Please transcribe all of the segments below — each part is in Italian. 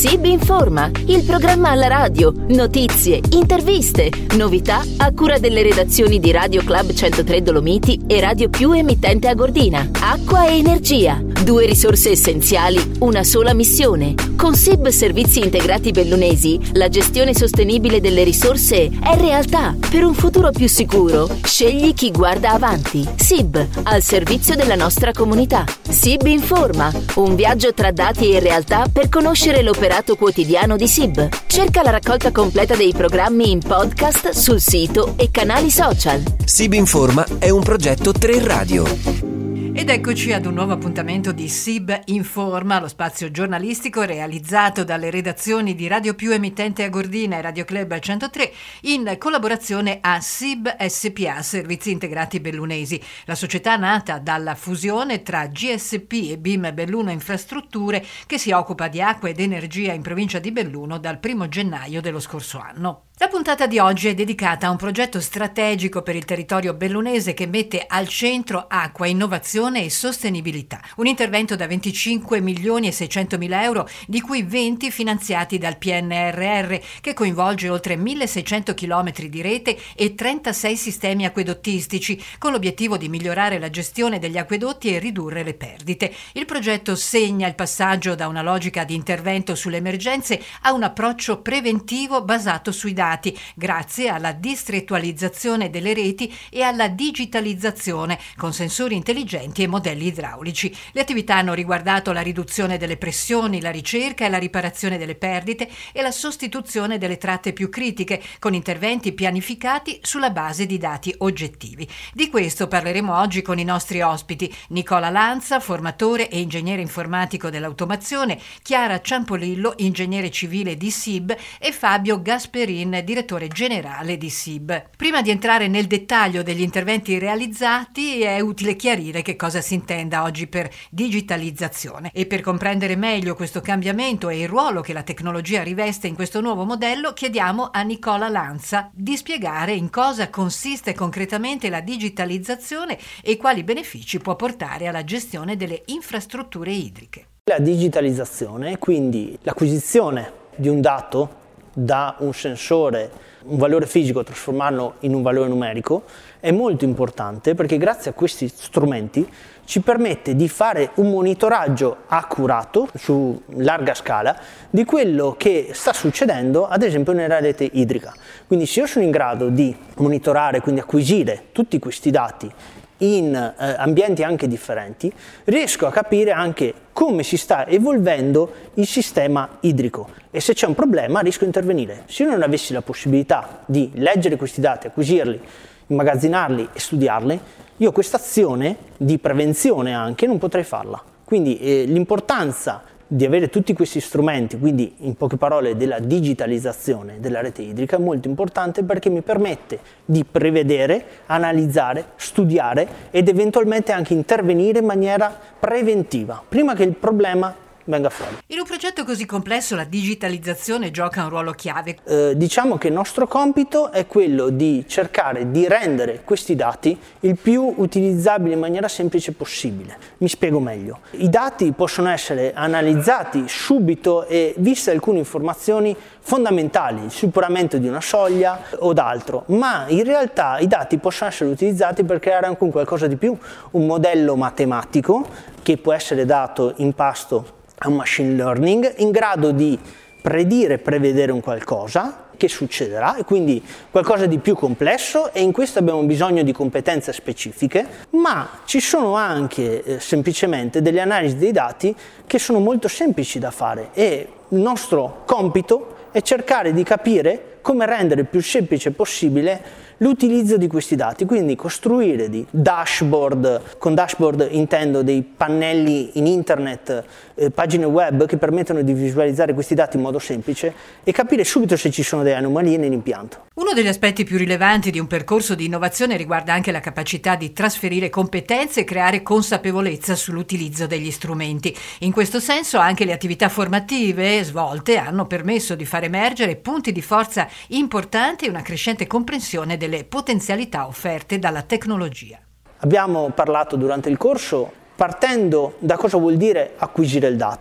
SIB Informa, il programma alla radio, notizie, interviste, novità a cura delle redazioni di Radio Club 103 Dolomiti e Radio Più emittente Agordina. Acqua e energia, 2 risorse essenziali, una sola missione. Con SIB Servizi Integrati Bellunesi, la gestione sostenibile delle risorse è realtà. Per un futuro più sicuro, scegli chi guarda avanti. SIB, al servizio della nostra comunità. SIB Informa, un viaggio tra dati e realtà per conoscere l'operato quotidiano di SIB. Cerca la raccolta completa dei programmi in podcast sul sito e canali social. SIB Informa è un progetto 3 Radio. Ed eccoci ad un nuovo appuntamento di SIB Informa, lo spazio giornalistico realizzato dalle redazioni di Radio Più emittente Agordina e Radio Club 103 in collaborazione a SIB SPA, Servizi Integrati Bellunesi, la società nata dalla fusione tra GSP e BIM Belluno Infrastrutture che si occupa di acqua ed energia in provincia di Belluno dal 1 gennaio dello scorso anno. La puntata di oggi è dedicata a un progetto strategico per il territorio bellunese che mette al centro acqua, innovazione e sostenibilità. Un intervento da 25 milioni e 600 mila euro, di cui 20 finanziati dal PNRR, che coinvolge oltre 1600 chilometri di rete e 36 sistemi acquedottistici, con l'obiettivo di migliorare la gestione degli acquedotti e ridurre le perdite. Il progetto segna il passaggio da una logica di intervento sulle emergenze a un approccio preventivo basato sui dati, grazie alla distrettualizzazione delle reti e alla digitalizzazione con sensori intelligenti e modelli idraulici. Le attività hanno riguardato la riduzione delle pressioni, la ricerca e la riparazione delle perdite e la sostituzione delle tratte più critiche, con interventi pianificati sulla base di dati oggettivi. Di questo parleremo oggi con i nostri ospiti: Nicola Lanza, formatore e ingegnere informatico dell'automazione, Chiara Ciampolillo, ingegnere civile di SIB, e Fabio Gasperin, direttore generale di SIB. Prima di entrare nel dettaglio degli interventi realizzati, è utile chiarire che cosa si intenda oggi per digitalizzazione. E per comprendere meglio questo cambiamento e il ruolo che la tecnologia riveste in questo nuovo modello, chiediamo a Nicola Lanza di spiegare in cosa consiste concretamente la digitalizzazione e quali benefici può portare alla gestione delle infrastrutture idriche. La digitalizzazione è quindi l'acquisizione di un dato da un sensore, un valore fisico, trasformarlo in un valore numerico, è molto importante perché grazie a questi strumenti ci permette di fare un monitoraggio accurato su larga scala di quello che sta succedendo ad esempio nella rete idrica. Quindi se io sono in grado di monitorare, quindi acquisire tutti questi dati in ambienti anche differenti, riesco a capire anche come si sta evolvendo il sistema idrico e se c'è un problema riesco a intervenire. Se io non avessi la possibilità di leggere questi dati, acquisirli, immagazzinarli e studiarli, io questa azione di prevenzione anche non potrei farla. Quindi l'importanza di avere tutti questi strumenti, quindi in poche parole della digitalizzazione della rete idrica, è molto importante perché mi permette di prevedere, analizzare, studiare ed eventualmente anche intervenire in maniera preventiva, prima che il problema venga fuori. In un progetto così complesso la digitalizzazione gioca un ruolo chiave. Diciamo che il nostro compito è quello di cercare di rendere questi dati il più utilizzabili in maniera semplice possibile. Mi spiego meglio. I dati possono essere analizzati subito e viste alcune informazioni fondamentali, il superamento di una soglia o d'altro, ma in realtà i dati possono essere utilizzati per creare anche un qualcosa di più, un modello matematico che può essere dato in pasto a un machine learning in grado di predire, prevedere un qualcosa che succederà e quindi qualcosa di più complesso, e in questo abbiamo bisogno di competenze specifiche, ma ci sono anche semplicemente delle analisi dei dati che sono molto semplici da fare e il nostro compito è cercare di capire come rendere il più semplice possibile l'utilizzo di questi dati, quindi costruire di dashboard, con dashboard intendo dei pannelli in internet, pagine web che permettono di visualizzare questi dati in modo semplice e capire subito se ci sono delle anomalie nell'impianto. Uno degli aspetti più rilevanti di un percorso di innovazione riguarda anche la capacità di trasferire competenze e creare consapevolezza sull'utilizzo degli strumenti. In questo senso anche le attività formative svolte hanno permesso di far emergere punti di forza importanti e una crescente comprensione delle potenzialità offerte dalla tecnologia. Abbiamo parlato durante il corso partendo da cosa vuol dire acquisire il dato,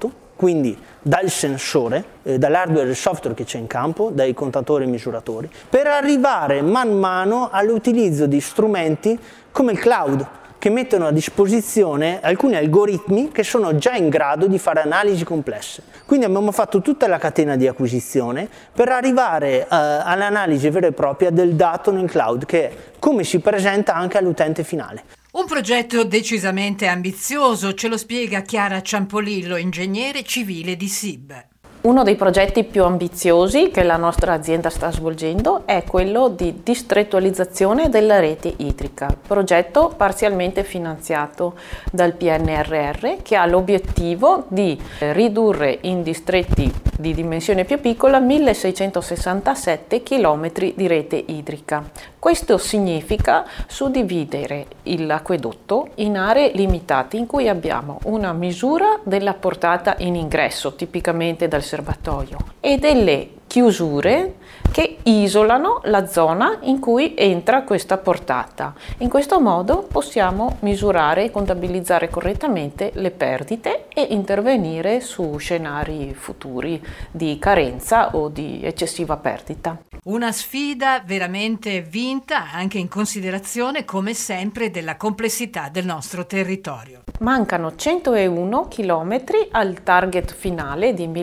quindi dal sensore, dall'hardware e il software che c'è in campo, dai contatori e misuratori, per arrivare man mano all'utilizzo di strumenti come il cloud, che mettono a disposizione alcuni algoritmi che sono già in grado di fare analisi complesse. Quindi abbiamo fatto tutta la catena di acquisizione per arrivare all'analisi vera e propria del dato nel cloud, che è come si presenta anche all'utente finale. Un progetto decisamente ambizioso, ce lo spiega Chiara Ciampolillo, ingegnere civile di SIB. Uno dei progetti più ambiziosi che la nostra azienda sta svolgendo è quello di distrettualizzazione della rete idrica, progetto parzialmente finanziato dal PNRR che ha l'obiettivo di ridurre in distretti di dimensione più piccola 1667 km di rete idrica. Questo significa suddividere l'acquedotto in aree limitate in cui abbiamo una misura della portata in ingresso, tipicamente dal serbatoio, e delle chiusure che isolano la zona in cui entra questa portata. In questo modo possiamo misurare e contabilizzare correttamente le perdite e intervenire su scenari futuri di carenza o di eccessiva perdita. Una sfida veramente vinta anche in considerazione, come sempre, della complessità del nostro territorio. Mancano 101 km al target finale di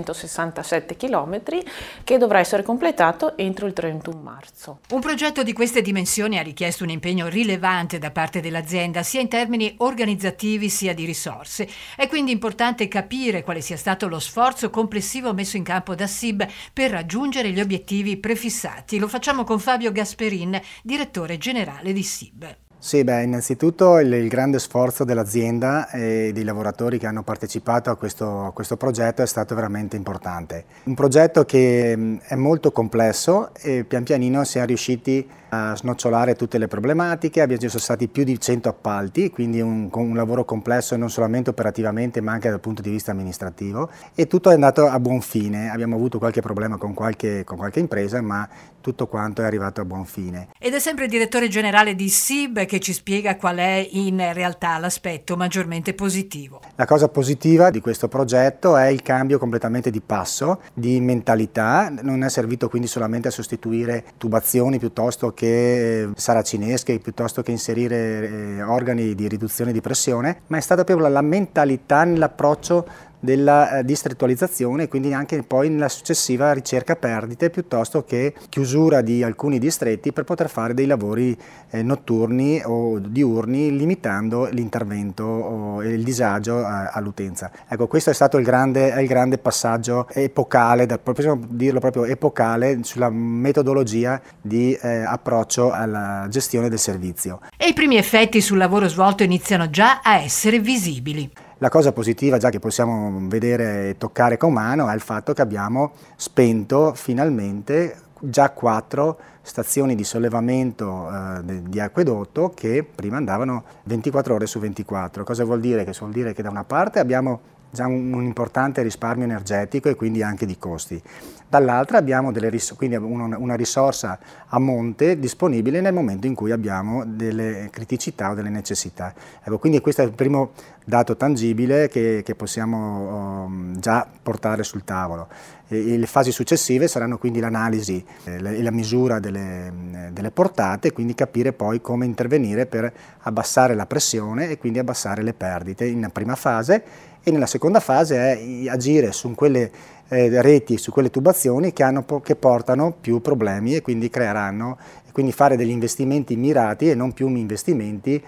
1667 km che dovrà essere completato entro il 31 marzo. Un progetto di queste dimensioni ha richiesto un impegno rilevante da parte dell'azienda, sia in termini organizzativi sia di risorse. È quindi importante capire quale sia stato lo sforzo complessivo messo in campo da SIB per raggiungere gli obiettivi prefissati. Lo facciamo con Fabio Gasperin, direttore generale di SIB. Sì, innanzitutto il grande sforzo dell'azienda e dei lavoratori che hanno partecipato a questo progetto è stato veramente importante. Un progetto che è molto complesso e pian pianino siamo riusciti a snocciolare tutte le problematiche. Ci sono stati più di 100 appalti, quindi un lavoro complesso non solamente operativamente ma anche dal punto di vista amministrativo, e tutto è andato a buon fine. Abbiamo avuto qualche problema con qualche impresa, ma tutto quanto è arrivato a buon fine. Ed è sempre il direttore generale di SIB che ci spiega qual è in realtà l'aspetto maggiormente positivo. La cosa positiva di questo progetto è il cambio completamente di passo, di mentalità. Non è servito quindi solamente a sostituire tubazioni piuttosto che saracinesche, piuttosto che inserire organi di riduzione di pressione, ma è stata proprio la mentalità nell'approccio della distrettualizzazione, quindi anche poi nella successiva ricerca perdite piuttosto che chiusura di alcuni distretti per poter fare dei lavori notturni o diurni, limitando l'intervento e il disagio all'utenza. Ecco, questo è stato il grande passaggio epocale, possiamo dirlo proprio epocale, sulla metodologia di approccio alla gestione del servizio. E i primi effetti sul lavoro svolto iniziano già a essere visibili. La cosa positiva, già che possiamo vedere e toccare con mano, è il fatto che abbiamo spento finalmente già 4 stazioni di sollevamento di acquedotto che prima andavano 24 ore su 24. Cosa vuol dire? Che vuol dire che da una parte abbiamo già un importante risparmio energetico e quindi anche di costi. Dall'altra abbiamo quindi una risorsa a monte disponibile nel momento in cui abbiamo delle criticità o delle necessità. Ecco, quindi questo è il primo dato tangibile che possiamo già portare sul tavolo. Le fasi successive saranno quindi l'analisi e la misura delle portate, quindi capire poi come intervenire per abbassare la pressione e quindi abbassare le perdite in prima fase, e nella seconda fase è agire su quelle reti, su quelle tubazioni che portano più problemi e quindi quindi fare degli investimenti mirati e non più investimenti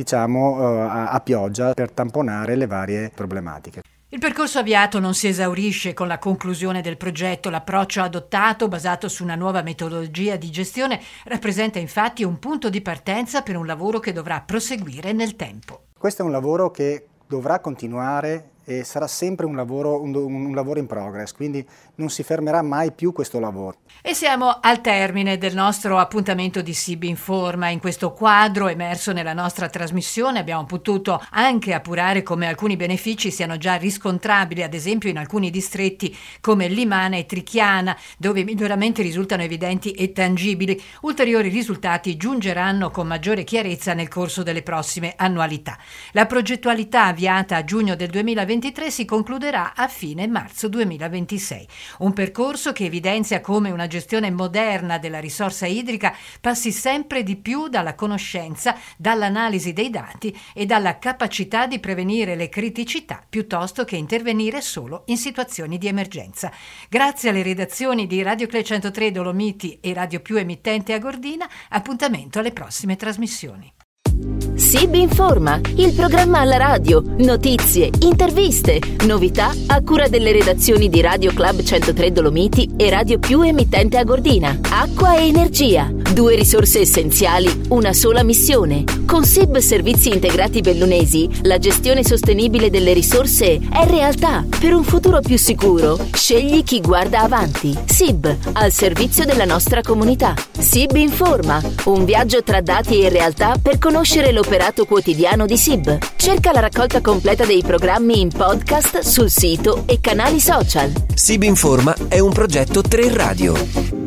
a pioggia per tamponare le varie problematiche. Il percorso avviato non si esaurisce con la conclusione del progetto. L'approccio adottato, basato su una nuova metodologia di gestione, rappresenta infatti un punto di partenza per un lavoro che dovrà proseguire nel tempo. Questo è un lavoro che dovrà continuare e sarà sempre un lavoro in progress, quindi non si fermerà mai più questo lavoro. E siamo al termine del nostro appuntamento di SIB Informa. In questo quadro emerso nella nostra trasmissione abbiamo potuto anche appurare come alcuni benefici siano già riscontrabili, ad esempio in alcuni distretti come Limana e Trichiana, dove i miglioramenti risultano evidenti e tangibili. Ulteriori risultati giungeranno con maggiore chiarezza nel corso delle prossime annualità. La progettualità avviata a giugno del 2020 2023 si concluderà a fine marzo 2026. Un percorso che evidenzia come una gestione moderna della risorsa idrica passi sempre di più dalla conoscenza, dall'analisi dei dati e dalla capacità di prevenire le criticità piuttosto che intervenire solo in situazioni di emergenza. Grazie alle redazioni di Radio Club 103 Dolomiti e Radio Più Emittente Agordina, appuntamento alle prossime trasmissioni. SIB Informa, il programma alla radio, notizie, interviste, novità a cura delle redazioni di Radio Club 103 Dolomiti e Radio Più Emittente Agordina. Acqua e energia, 2 risorse essenziali, una sola missione. Con SIB Servizi Integrati Bellunesi, la gestione sostenibile delle risorse è realtà. Per un futuro più sicuro, scegli chi guarda avanti. SIB, al servizio della nostra comunità. SIB Informa, un viaggio tra dati e realtà per conoscere l'operato quotidiano di SIB. Cerca la raccolta completa dei programmi in podcast sul sito e canali social. SIB Informa è un progetto 3 Radio.